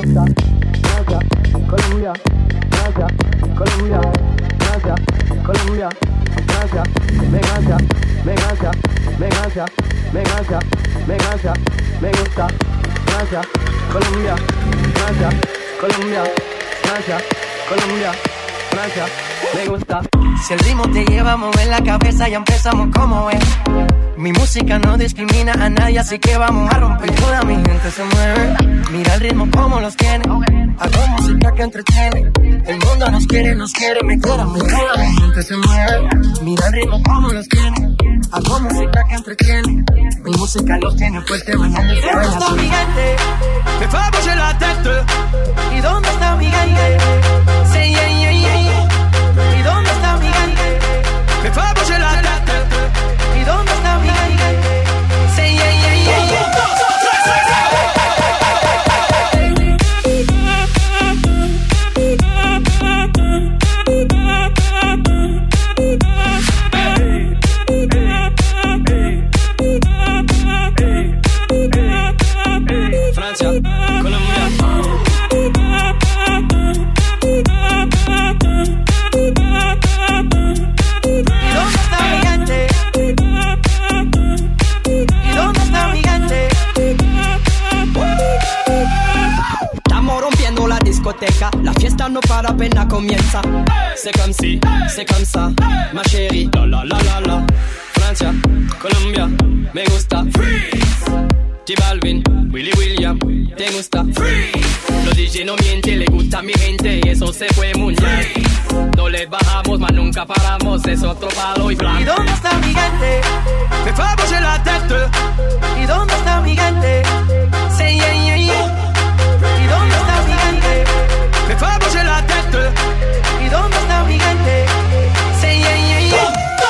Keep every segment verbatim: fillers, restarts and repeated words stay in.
gusta. Francia, Colombia, Francia, Colombia, Francia, Colombia, Francia, me encanta, me encanta, me encanta, me encanta, me encanta, me gusta. Francia, Colombia, Francia, Colombia, Francia, Colombia, Francia, me gusta. Si el ritmo te lleva a mover la cabeza, ya empezamos como es. Mi música no discrimina a nadie, así que vamos a romper. Toda mi gente se mueve, mira el ritmo como los tiene. Hago música que entretiene. El mundo nos quiere, nos quiere, me quiere, me quiere. Toda mi gente se mueve, mira el ritmo como los tiene. Hago música que entretiene. Mi música los tiene fuerte, bailando y ¿Dónde está mi gente? Me fait bouger la tête. ¿Y dónde está mi gente? Say yeah, yeah, yeah, yeah. ¿Y dónde está mi gente? Me fait bouger la tête. ¿Y dónde está mi gente? Say yeah, yeah, yeah, yeah. Francia, Colombia. ¿Y dónde está mi gente? ¿Y dónde está mi gente? Estamos rompiendo la discoteca, la fiesta no para, apenas comienza. C'est comme si, c'est comme ça, ma chérie. La la la la la. Francia, Colombia, me gusta. Freeze. J Balvin, Willy William, te gusta. Freeze. Los D J no mienten, le gusta a mi gente y eso se fue muy bien. No le bajamos, mas nunca paramos, es otro palo y blanco. ¿Y dónde está mi gente? Me fait bouger la tête. ¿Y dónde está mi gente? Say yeah, yeah, yeah. ¿Y dónde está mi gente? Me fait bouger la tête. ¿Y dónde está mi gente? Say yeah, yeah, yeah.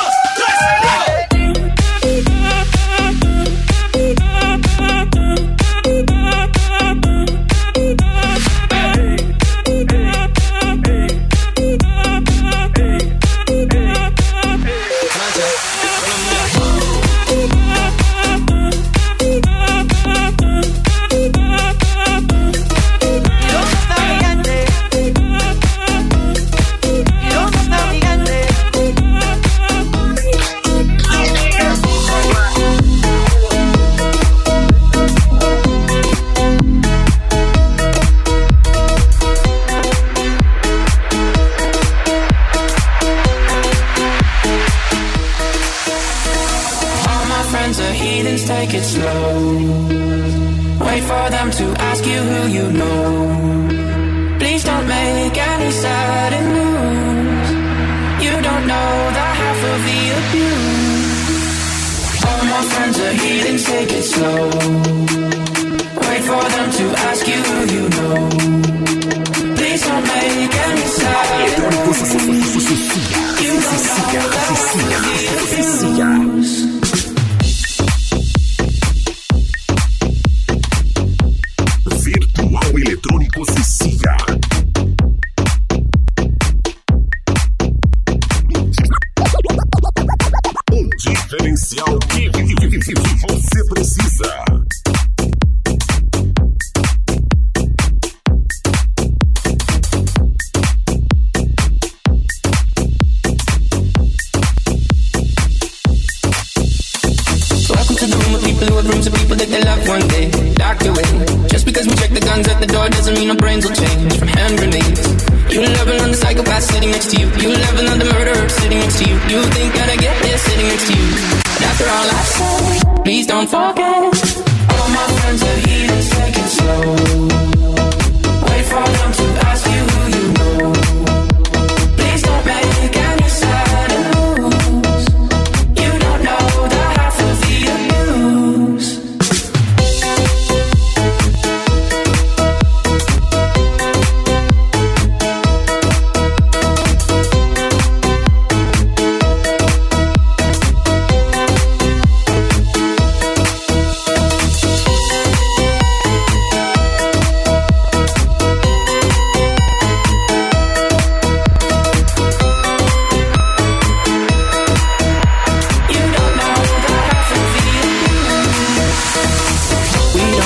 Take it slow. Wait for them to ask you who you know. Please don't make any sudden moves. You don't know the half of the abuse. All my friends are heathens, take it slow. Wait for them to ask you who you know. Please don't make any sudden moves. You don't know the half of the abuse. Eletrônico Cecilia. Um diferencial que você precisa. Welcome to the room with people who have rooms of people that they love one day. Locked away. Just because we check the guns at the door doesn't mean our brains will change. From hand grenades. You love another psychopath sitting next to you. You love another murderer sitting next to you. You think that I get this sitting next to you. And after all I've said, please don't forget. All my friends are heathens, take it slow. Wait for them to ask you who you know. Please don't make any sudden moves. You don't know the half of the abuse.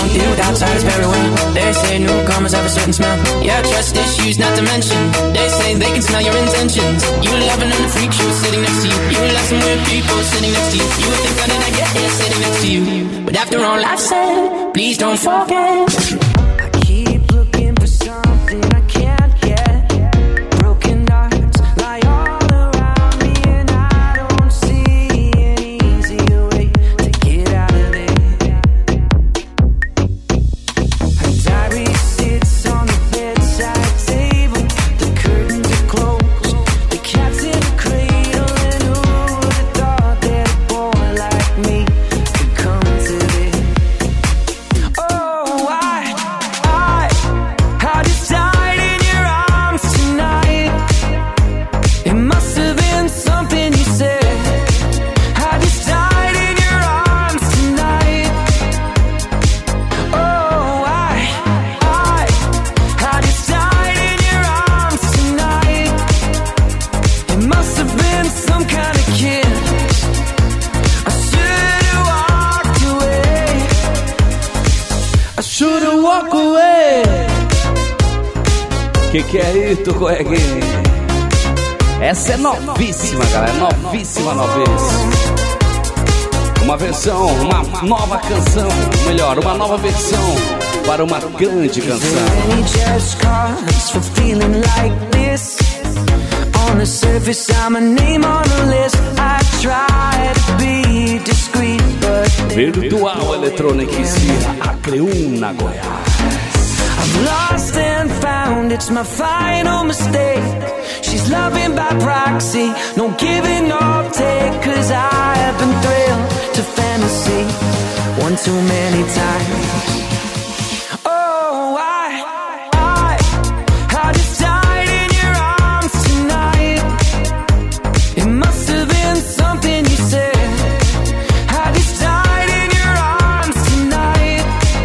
Dude outside is very well. They say newcomers have a certain smell. Yeah, trust issues not to mention. They say they can smell your intentions. You loving on the freak show sitting next to you. You love some weird people sitting next to you. You would think I did not get here sitting next to you. But after all I've said, please don't forget. I keep looking for something I can't get. Broken hearts lie all around me, and I don't see an easier way to get out of there. A diary sits on the bedside table. The curtains are closed. The cat's in the cradle, and who would have thought that a boy like me could come to this? Oh, I, I, I just died in your arms tonight. It must have been something you said. I just died in your arms tonight. Oh, I, I, I just died in your arms tonight. It must have been some kind of kiss. I should have walked away. I should have walked away. Que que é isso, coleguinha? Essa é novíssima, galera. Novíssima, novíssima. Uma versão, uma nova canção. Melhor, uma nova versão para uma grande canção. Any just cause for feeling like this? On the surface, I'm a name on the list. I try to be discreet, but Virtual Electronic Acreúna, Goiás. I've lost and found, it's my final mistake. She's loving by proxy, no giving or take. Cause I have been thrilled to fantasy one too many times. Oh, I, I, I just died in your arms tonight. It must have been something you said. I just died in your arms tonight.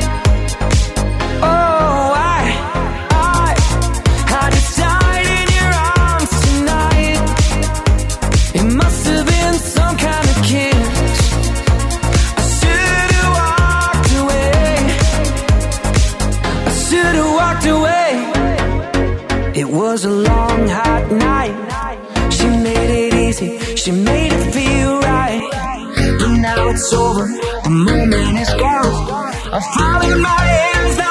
Oh, I, I, I just died in your arms tonight. It must have been some kind of kiss. I should have walked away. I should have walked away. It was a long, hot night. She made it easy. She made it feel right. But now it's over. The moment is gone. I'm falling in my hands.